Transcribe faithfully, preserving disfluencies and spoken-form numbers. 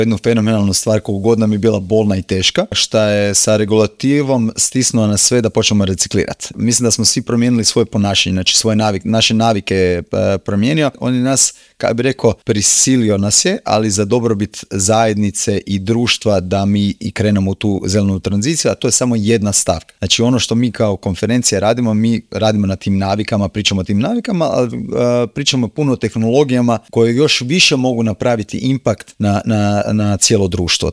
jednu fenomenalnu stvar koliko god nam je bila bolna i teška, šta je sa regulativom stisnuo nas sve da počnemo reciklirati. Mislim da smo svi promijenili svoje ponašanje, znači svoje navike, naše navike je promijenio. On je nas, kako bi rekao, prisilio nas je, ali za dobrobit zajednice i društva da mi i krenemo u tu zelenu tranziciju, a to je samo jedna stavka. Znači ono što mi kao konferencija radimo, mi radimo na tim navikama, pričamo o tim navikama, ali uh, pričamo puno o tehnologijama koje još više mogu napraviti impakt na, na, na cijelo društvo.